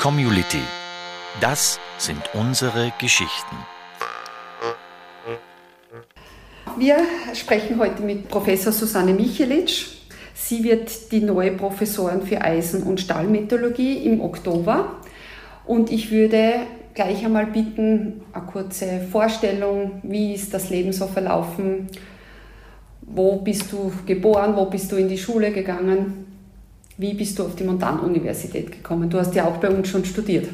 Community. Das sind unsere Geschichten. Wir sprechen heute mit Professor Susanne Michelitsch. Sie wird die neue Professorin für Eisen- und Stahlmetallurgie im Oktober. Und ich würde gleich einmal bitten, eine kurze Vorstellung, wie ist das Leben so verlaufen? Wo bist du geboren? Wo bist du in die Schule gegangen? Wie bist du auf die Montanuniversität gekommen? Du hast ja auch bei uns schon studiert.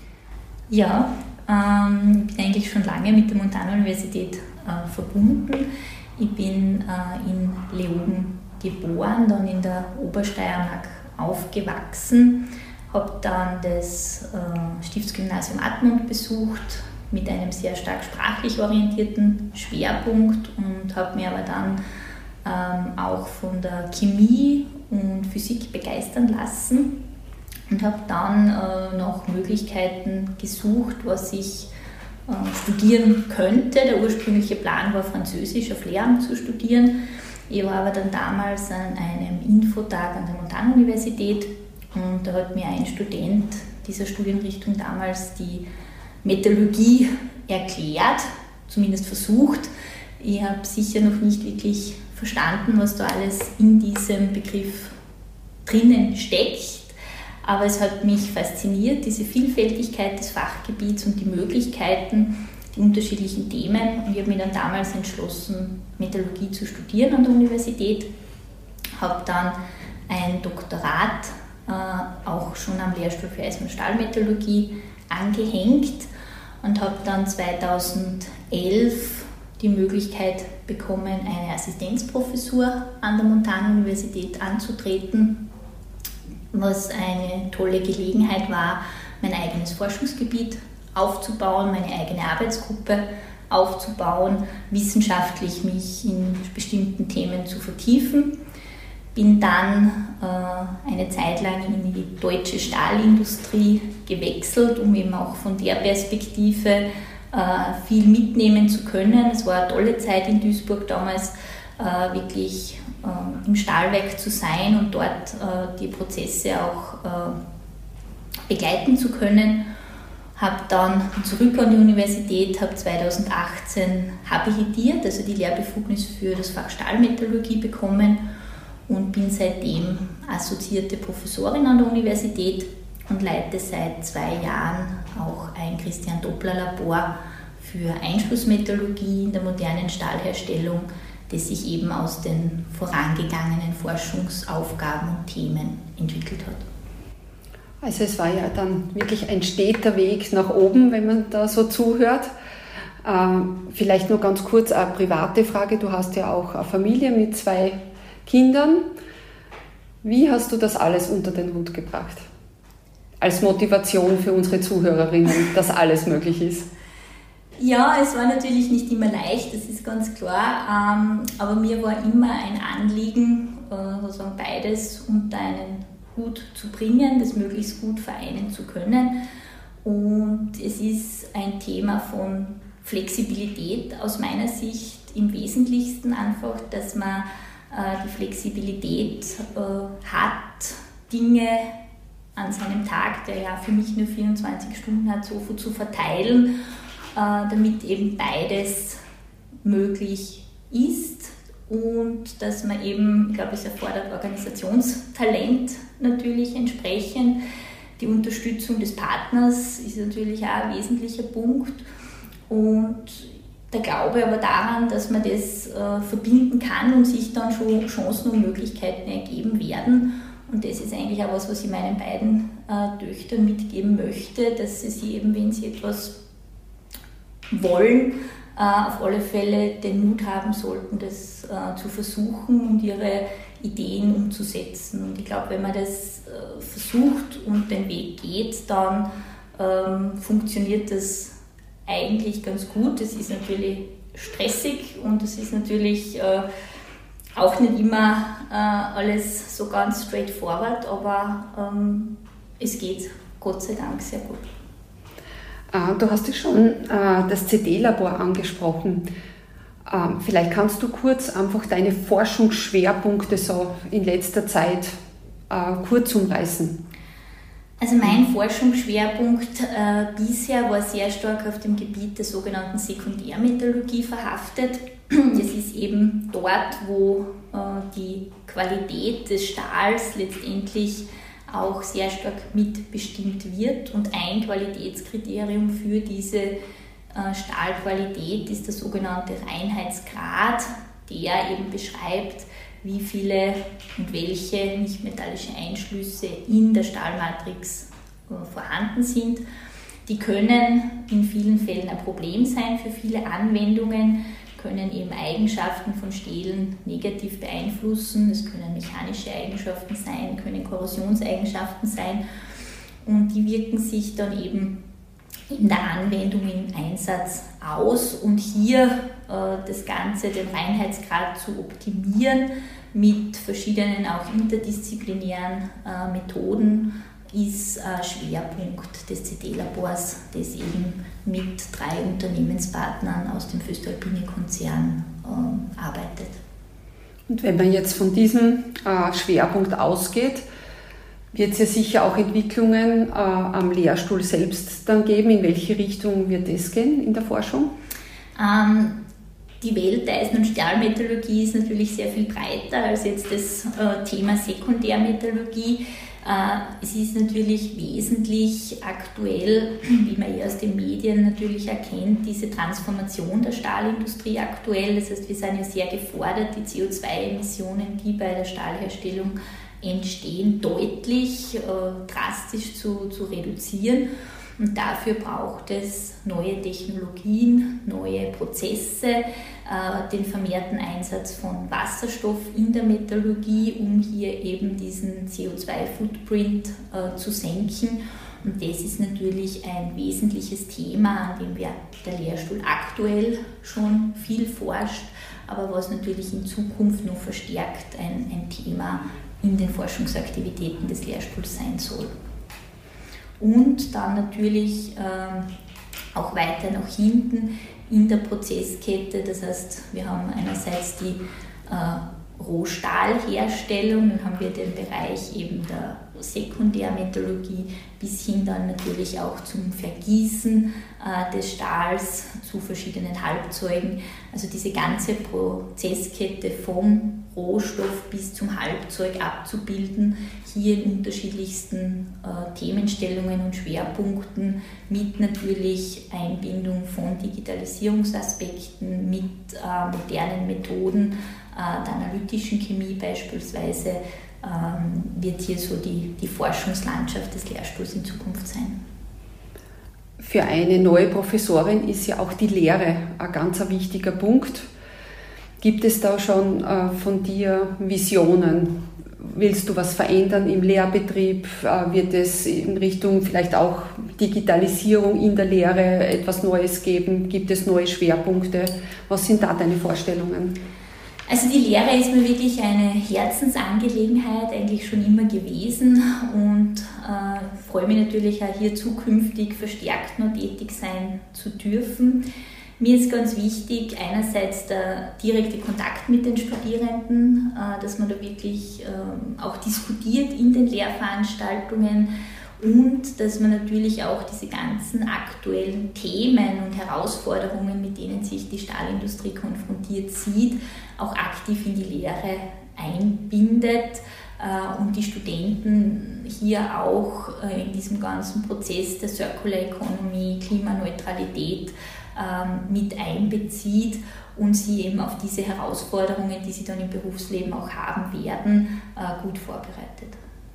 Ja, ich bin eigentlich schon lange mit der Montanuniversität verbunden. Ich bin in Leoben geboren, dann in der Obersteiermark aufgewachsen, habe dann das Stiftsgymnasium Admont besucht mit einem sehr stark sprachlich orientierten Schwerpunkt und habe mir aber dann auch von der Chemie und Physik begeistern lassen und habe dann nach Möglichkeiten gesucht, was ich studieren könnte. Der ursprüngliche Plan war, Französisch auf Lehramt zu studieren. Ich war aber dann damals an einem Infotag an der Montanuniversität und da hat mir ein Student dieser Studienrichtung damals die Metallurgie erklärt, zumindest versucht. Ich habe sicher noch nicht wirklich verstanden, was da alles in diesem Begriff drinnen steckt, aber es hat mich fasziniert, diese Vielfältigkeit des Fachgebiets und die Möglichkeiten, die unterschiedlichen Themen, und ich habe mich dann damals entschlossen, Metallurgie zu studieren an der Universität, habe dann ein Doktorat auch schon am Lehrstuhl für Eisen- und Stahlmetallurgie angehängt und habe dann 2011 die Möglichkeit bekommen, eine Assistenzprofessur an der Montanuniversität anzutreten, was eine tolle Gelegenheit war, mein eigenes Forschungsgebiet aufzubauen, meine eigene Arbeitsgruppe aufzubauen, wissenschaftlich mich in bestimmten Themen zu vertiefen. Bin dann eine Zeit lang in die deutsche Stahlindustrie gewechselt, um eben auch von der Perspektive viel mitnehmen zu können. Es war eine tolle Zeit in Duisburg damals, wirklich im Stahlwerk zu sein und dort die Prozesse auch begleiten zu können. Habe dann zurück an die Universität, habe 2018 habilitiert, also die Lehrbefugnis für das Fach Stahlmetallurgie bekommen und bin seitdem assoziierte Professorin an der Universität und leite seit 2 Jahren auch ein Christian-Doppler-Labor für Einschlussmetallurgie in der modernen Stahlherstellung, das sich eben aus den vorangegangenen Forschungsaufgaben und Themen entwickelt hat. Also es war ja dann wirklich ein steter Weg nach oben, wenn man da so zuhört. Vielleicht nur ganz kurz eine private Frage. Du hast ja auch eine Familie mit 2 Kindern. Wie hast du das alles unter den Hut gebracht? Als Motivation für unsere Zuhörerinnen, dass alles möglich ist. Ja, es war natürlich nicht immer leicht, das ist ganz klar, aber mir war immer ein Anliegen, sozusagen beides unter einen Hut zu bringen, das möglichst gut vereinen zu können. Und es ist ein Thema von Flexibilität aus meiner Sicht im Wesentlichsten einfach, dass man die Flexibilität hat, Dinge an seinem Tag, der ja für mich nur 24 Stunden hat, so zu verteilen, damit eben beides möglich ist und dass man eben, ich glaube, es erfordert Organisationstalent natürlich entsprechend. Die Unterstützung des Partners ist natürlich auch ein wesentlicher Punkt und der Glaube aber daran, dass man das verbinden kann und sich dann schon Chancen und Möglichkeiten ergeben werden. Und das ist eigentlich auch was ich meinen beiden Töchtern mitgeben möchte, dass sie eben, wenn sie etwas wollen, auf alle Fälle den Mut haben sollten, das zu versuchen und ihre Ideen umzusetzen. Und ich glaube, wenn man das versucht und den Weg geht, dann funktioniert das eigentlich ganz gut. Es ist natürlich stressig und es ist natürlich auch nicht immer alles so ganz straightforward, aber es geht Gott sei Dank sehr gut. Du hast ja schon das CD-Labor angesprochen. Vielleicht kannst du kurz einfach deine Forschungsschwerpunkte so in letzter Zeit kurz umreißen. Also mein Forschungsschwerpunkt bisher war sehr stark auf dem Gebiet der sogenannten Sekundärmetallurgie verhaftet. Das ist eben dort, wo die Qualität des Stahls letztendlich auch sehr stark mitbestimmt wird. Und ein Qualitätskriterium für diese Stahlqualität ist der sogenannte Reinheitsgrad, der eben beschreibt, wie viele und welche nichtmetallische Einschlüsse in der Stahlmatrix vorhanden sind. Die können in vielen Fällen ein Problem sein für viele Anwendungen, können eben Eigenschaften von Stählen negativ beeinflussen. Es können mechanische Eigenschaften sein, können Korrosionseigenschaften sein und die wirken sich dann eben in der Anwendung im Einsatz aus und hier das Ganze, den Reinheitsgrad zu optimieren mit verschiedenen auch interdisziplinären Methoden ist Schwerpunkt des CD-Labors, das eben mit 3 Unternehmenspartnern aus dem Voestalpine-Konzern arbeitet. Und wenn man jetzt von diesem Schwerpunkt ausgeht, wird es ja sicher auch Entwicklungen am Lehrstuhl selbst dann geben. In welche Richtung wird das gehen in der Forschung? Die Welt der Eisen- und Stahlmetallurgie ist natürlich sehr viel breiter als jetzt das Thema Sekundärmetallurgie. Es ist natürlich wesentlich aktuell, wie man aus den Medien natürlich erkennt, diese Transformation der Stahlindustrie aktuell. Das heißt, wir sind ja sehr gefordert, die CO2-Emissionen, die bei der Stahlherstellung entstehen, deutlich drastisch zu reduzieren. Und dafür braucht es neue Technologien, neue Prozesse, den vermehrten Einsatz von Wasserstoff in der Metallurgie, um hier eben diesen CO2-Footprint zu senken. Und das ist natürlich ein wesentliches Thema, an dem der Lehrstuhl aktuell schon viel forscht, aber was natürlich in Zukunft noch verstärkt ein Thema in den Forschungsaktivitäten des Lehrstuhls sein soll. Und dann natürlich auch weiter nach hinten in der Prozesskette. Das heißt, wir haben einerseits die Rohstahlherstellung, dann haben wir den Bereich eben der Sekundärmetallurgie bis hin dann natürlich auch zum Vergießen des Stahls zu verschiedenen Halbzeugen. Also diese ganze Prozesskette vom Rohstoff bis zum Halbzeug abzubilden, hier in unterschiedlichsten Themenstellungen und Schwerpunkten mit natürlich Einbindung von Digitalisierungsaspekten, mit modernen Methoden, der analytischen Chemie beispielsweise, wird hier so die Forschungslandschaft des Lehrstuhls in Zukunft sein. Für eine neue Professorin ist ja auch die Lehre ein ganz wichtiger Punkt. Gibt es da schon von dir Visionen? Willst du was verändern im Lehrbetrieb? Wird es in Richtung vielleicht auch Digitalisierung in der Lehre etwas Neues geben? Gibt es neue Schwerpunkte? Was sind da deine Vorstellungen? Also die Lehre ist mir wirklich eine Herzensangelegenheit, eigentlich schon immer gewesen und freue mich natürlich auch hier zukünftig verstärkt noch tätig sein zu dürfen. Mir ist ganz wichtig, einerseits der direkte Kontakt mit den Studierenden, dass man da wirklich auch diskutiert in den Lehrveranstaltungen und dass man natürlich auch diese ganzen aktuellen Themen und Herausforderungen, mit denen sich die Stahlindustrie konfrontiert sieht, auch aktiv in die Lehre einbindet und die Studenten hier auch in diesem ganzen Prozess der Circular Economy, Klimaneutralität mit einbezieht und sie eben auf diese Herausforderungen, die sie dann im Berufsleben auch haben werden, gut vorbereitet.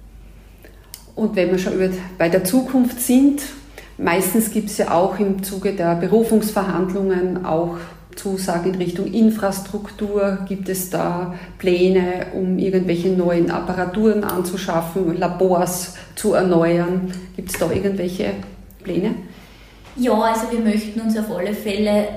Und wenn wir schon bei der Zukunft sind, meistens gibt es ja auch im Zuge der Berufungsverhandlungen auch Zusagen in Richtung Infrastruktur. Gibt es da Pläne, um irgendwelche neuen Apparaturen anzuschaffen, Labors zu erneuern? Gibt es da irgendwelche Pläne? Ja, also wir möchten uns auf alle Fälle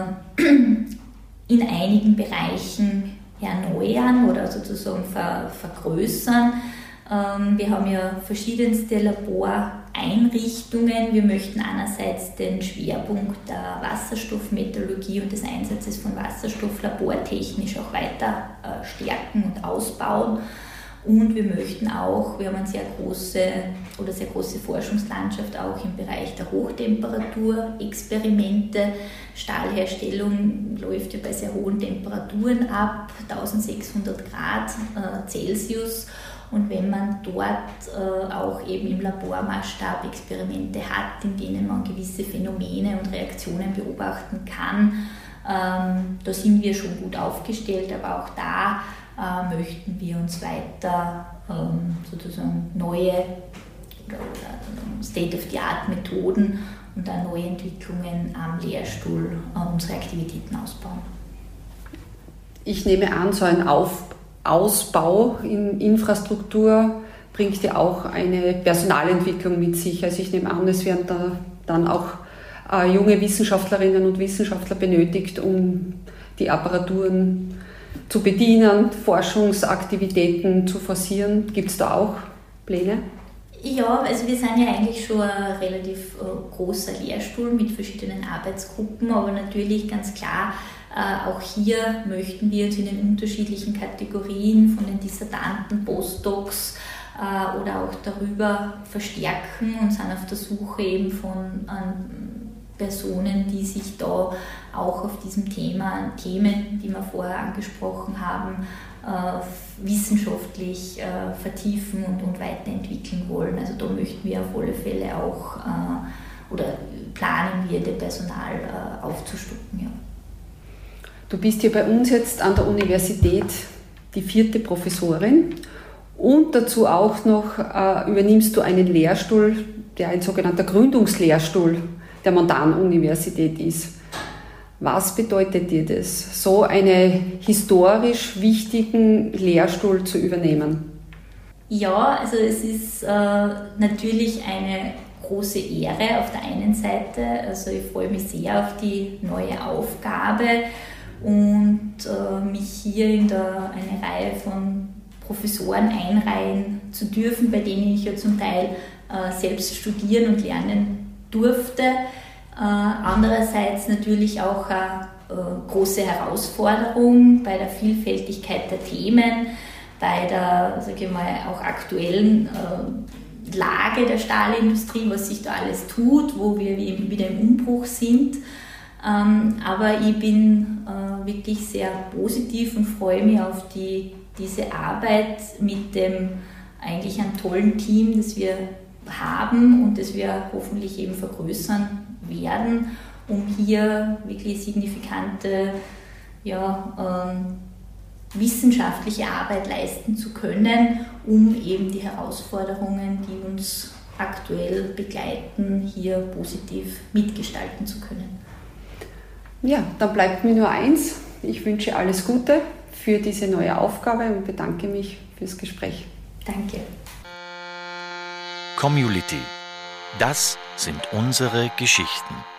in einigen Bereichen erneuern oder sozusagen vergrößern. Wir haben ja verschiedenste Laboreinrichtungen. Wir möchten einerseits den Schwerpunkt der Wasserstoffmetallurgie und des Einsatzes von Wasserstoff labortechnisch auch weiter stärken und ausbauen. Und wir möchten auch, wir haben eine sehr große Forschungslandschaft auch im Bereich der Hochtemperaturexperimente. Stahlherstellung läuft ja bei sehr hohen Temperaturen ab, 1600 Grad Celsius. Und wenn man dort auch eben im Labormaßstab Experimente hat, in denen man gewisse Phänomene und Reaktionen beobachten kann, da sind wir schon gut aufgestellt, aber auch da möchten wir uns weiter sozusagen neue State-of-the-Art-Methoden und auch neue Entwicklungen am Lehrstuhl unsere Aktivitäten ausbauen. Ich nehme an, so ein Ausbau in Infrastruktur bringt ja auch eine Personalentwicklung mit sich. Also ich nehme an, es werden da dann auch junge Wissenschaftlerinnen und Wissenschaftler benötigt, um die Apparaturen zu bedienen, Forschungsaktivitäten zu forcieren. Gibt es da auch Pläne? Ja, also wir sind ja eigentlich schon ein relativ großer Lehrstuhl mit verschiedenen Arbeitsgruppen, aber natürlich ganz klar, auch hier möchten wir uns in den unterschiedlichen Kategorien von den Dissertanten, Postdocs oder auch darüber verstärken und sind auf der Suche eben von Personen, die sich da auch auf diesem Themen, die wir vorher angesprochen haben, wissenschaftlich vertiefen und weiterentwickeln wollen. Also da möchten wir auf alle Fälle auch, oder planen wir, das Personal aufzustocken. Ja. Du bist hier bei uns jetzt an der Universität die 4. Professorin und dazu auch noch übernimmst du einen Lehrstuhl, der ein sogenannter Gründungslehrstuhl der Montan-Universität ist. Was bedeutet dir das, so einen historisch wichtigen Lehrstuhl zu übernehmen? Ja, also es ist natürlich eine große Ehre auf der einen Seite. Also ich freue mich sehr auf die neue Aufgabe und mich hier in eine Reihe von Professoren einreihen zu dürfen, bei denen ich ja zum Teil selbst studieren und lernen durfte. Andererseits natürlich auch eine große Herausforderung bei der Vielfältigkeit der Themen, bei der, sage ich mal, auch aktuellen Lage der Stahlindustrie, was sich da alles tut, wo wir eben wieder im Umbruch sind. Aber ich bin wirklich sehr positiv und freue mich auf diese Arbeit mit dem eigentlich einem tollen Team, das wir haben und das wir hoffentlich eben vergrößern werden, um hier wirklich signifikante wissenschaftliche Arbeit leisten zu können, um eben die Herausforderungen, die uns aktuell begleiten, hier positiv mitgestalten zu können. Ja, dann bleibt mir nur eins. Ich wünsche alles Gute für diese neue Aufgabe und bedanke mich fürs Gespräch. Community. Community. Das sind unsere Geschichten.